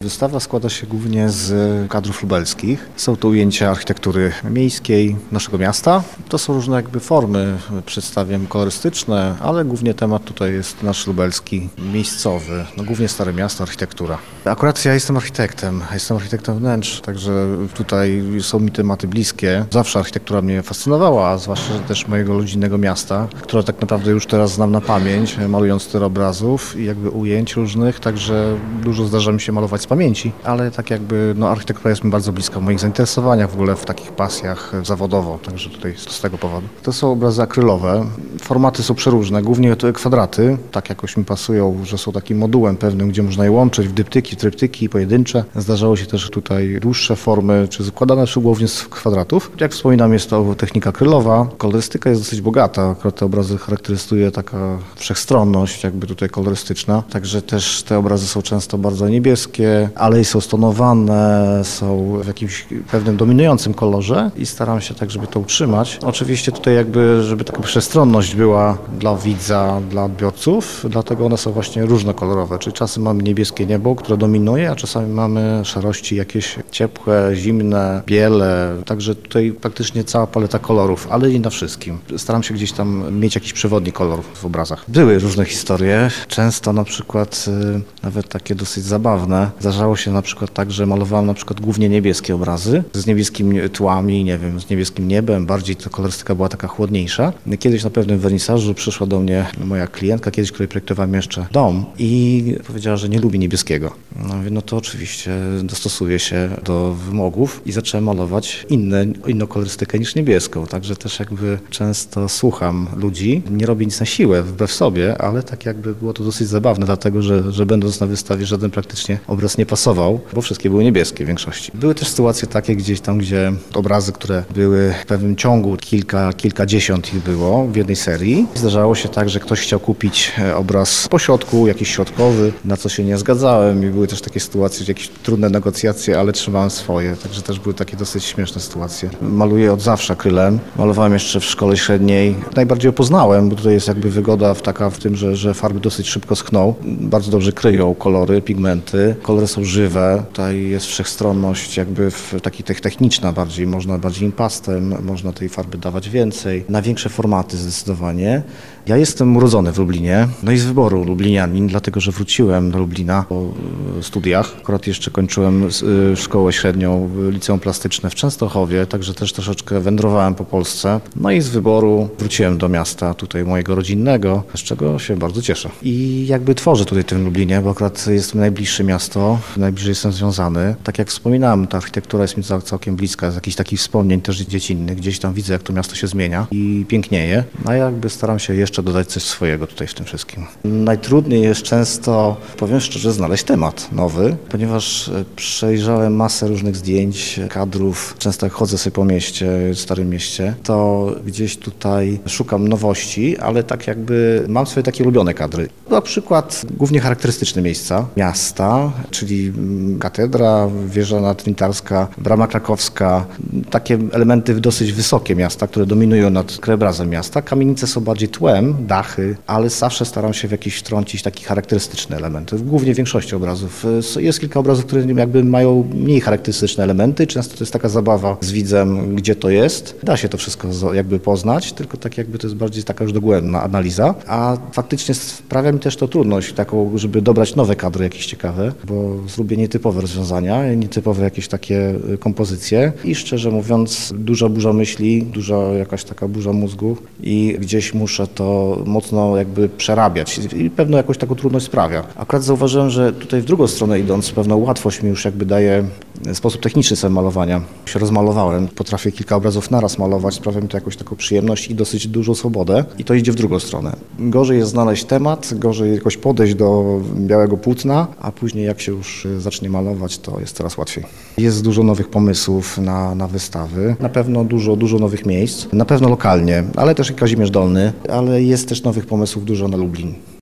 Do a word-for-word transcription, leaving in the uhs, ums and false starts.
Wystawa składa się głównie z kadrów lubelskich. Są to ujęcia architektury miejskiej naszego miasta. To są różne jakby formy, przedstawiam kolorystyczne, ale głównie temat tutaj jest nasz lubelski, miejscowy, no głównie Stare Miasto, architektura. Akurat ja jestem architektem, jestem architektem wnętrz, także tutaj są mi tematy bliskie. Zawsze architektura mnie fascynowała, a zwłaszcza też mojego rodzinnego miasta, które tak naprawdę już teraz znam na pamięć, malując tyle obrazów i jakby ujęć różnych, także dużo zdarza mi się malować z pamięci, ale tak jakby no, architektura jest mi bardzo bliska w moich zainteresowaniach, w ogóle w takich pasjach zawodowo, także tutaj z tego powodu. To są obrazy akrylowe, formaty są przeróżne, głównie to kwadraty, tak jakoś mi pasują, że są takim modułem pewnym, gdzie można je łączyć w dyptyki, tryptyki pojedyncze. Zdarzało się też tutaj dłuższe formy, czy zakładane głównie z kwadratów. Jak wspominam, jest to technika akrylowa, kolorystyka jest dosyć bogata, akurat te obrazy charakteryzuje taka wszechstronność jakby tutaj kolorystyczna, także też te obrazy są często bardzo niebieskie, ale są stonowane, są w jakimś pewnym dominującym kolorze i staram się tak, żeby to utrzymać. Oczywiście tutaj jakby, żeby taka przestronność była dla widza, dla odbiorców, dlatego one są właśnie różnokolorowe, czyli czasem mamy niebieskie niebo, które dominuje, a czasami mamy szarości jakieś ciepłe, zimne, biele, także tutaj praktycznie cała paleta kolorów, ale nie na wszystkim. Staram się gdzieś tam mieć jakiś przewodnik kolorów w obrazach. Były różne historie, często na przykład y, nawet takie dosyć zabawne. Zdarzało się na przykład tak, że malowałem na przykład głównie niebieskie obrazy z niebieskimi tłami, nie wiem, z niebieskim niebem, bardziej ta kolorystyka była taka chłodniejsza. Kiedyś na pewnym wernisażu przyszła do mnie moja klientka, kiedyś, której projektowałem jeszcze dom i powiedziała, że nie lubi niebieskiego. No mówię, no to oczywiście dostosuję się do wymogów i zacząłem malować inne, inną kolorystykę niż niebieską, także też jakby często słucham ludzi, nie robię nic na siłę, wbrew sobie, ale tak jakby było to dosyć zabawne, dlatego, że, że będąc na wystawie żaden praktycznie obraz nie pasował, bo wszystkie były niebieskie w większości. Były też sytuacje takie gdzieś tam, gdzie obrazy, które były w pewnym ciągu, kilka, kilkadziesiąt ich było w jednej serii. Zdarzało się tak, że ktoś chciał kupić obraz po środku, jakiś środkowy, na co się nie zgadzałem i były też takie sytuacje, jakieś trudne negocjacje, ale trzymałem swoje, także też były takie dosyć śmieszne sytuacje. Maluję od zawsze akrylem, malowałem jeszcze w szkole średniej. Najbardziej opoznałem, bo tutaj jest jakby wygoda w taka w tym, że, że farby dosyć szybko schną, bardzo dobrze kryją kolory, pigmenty, kolory są żywe, tutaj jest wszechstronność jakby w takiej techniczna bardziej, można bardziej impastem, można tej farby dawać więcej, na większe formaty zdecydowanie. Ja jestem urodzony w Lublinie, no i z wyboru lublinianin, dlatego że wróciłem do Lublina po studiach. Akurat jeszcze kończyłem szkołę średnią, liceum plastyczne w Częstochowie, także też troszeczkę wędrowałem po Polsce. No i z wyboru wróciłem do miasta tutaj mojego rodzinnego, z czego się bardzo cieszę. I jakby tworzę tutaj w tym Lublinie, bo akurat jest mi najbliższe miasto, najbliżej jestem związany. Tak jak wspominałem, ta architektura jest mi całkiem bliska, z jakichś takich wspomnień też dziecinnych. Gdzieś tam widzę, jak to miasto się zmienia i pięknieje, a ja jakby staram się jeszcze dodać coś swojego tutaj w tym wszystkim. Najtrudniej jest często, powiem szczerze, znaleźć temat nowy, ponieważ przejrzałem masę różnych zdjęć, kadrów. Często jak chodzę sobie po mieście, Starym Mieście, to gdzieś tutaj szukam nowości, ale tak jakby mam swoje takie ulubione kadry. Na przykład głównie charakterystyczne miejsca miasta, czyli katedra, wieża nadwintarska, brama krakowska, takie elementy dosyć wysokie miasta, które dominują nad krajobrazem miasta. Kamienice są bardziej tłem, dachy, ale zawsze staram się w jakiś wtrącić taki charakterystyczny element. Głównie w większości obrazów. Jest kilka obrazów, które jakby mają mniej charakterystyczne elementy. Często to jest taka zabawa z widzem, gdzie to jest. Da się to wszystko jakby poznać, tylko tak jakby to jest bardziej taka już dogłębna analiza. A faktycznie sprawia mi też to trudność taką, żeby dobrać nowe kadry jakieś ciekawe, bo zrobię nietypowe rozwiązania, nietypowe jakieś takie kompozycje i szczerze mówiąc duża burza myśli, duża jakaś taka burza mózgu i gdzieś muszę to mocno jakby przerabiać i pewną jakąś taką trudność sprawia. Akurat zauważyłem, że tutaj w drugą stronę idąc, pewna łatwość mi już jakby daje sposób techniczny sobie malowania. Się rozmalowałem, potrafię kilka obrazów naraz malować, sprawia mi to jakąś taką przyjemność i dosyć dużą swobodę i to idzie w drugą stronę. Gorzej jest znaleźć temat, gorzej jakoś podejść do białego płótna, a później jak się już zacznie malować, to jest coraz łatwiej. Jest dużo nowych pomysłów na, na wystawy, na pewno dużo, dużo nowych miejsc, na pewno lokalnie, ale też i Kazimierz Dolny, ale jest też nowych pomysłów dużo na Lublin.